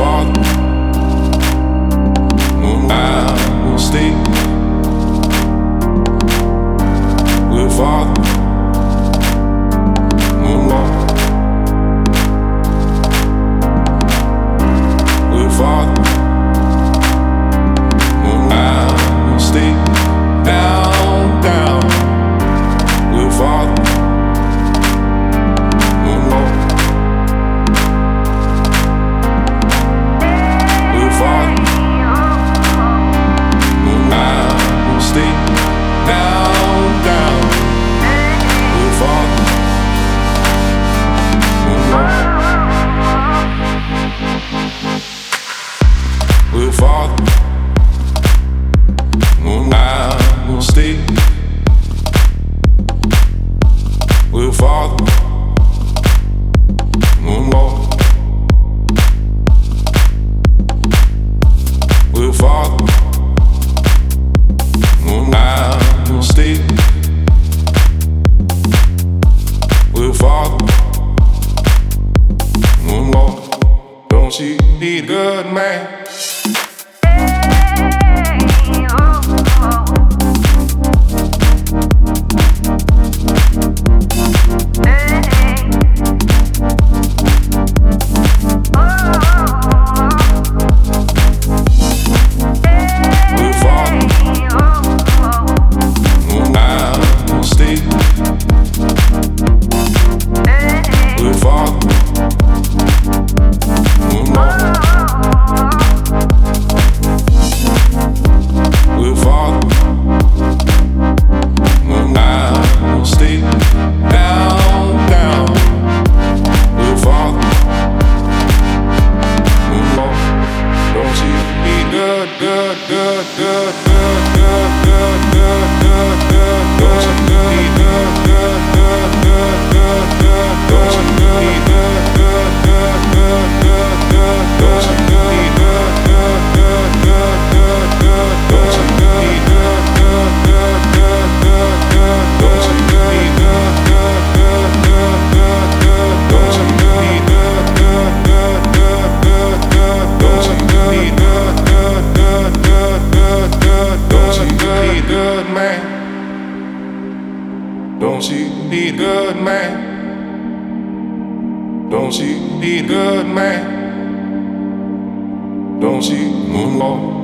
Father, I will stay with Father, walk with Father, I will stay down, down with Father, walk with Father, I will stay down, down with Father, with Father, I will stay with Father, walk with Father, I will stay with Father, walk. Don't you need a good man? Don't you need a good man? Don't you need a good man? Don't you moonwalk?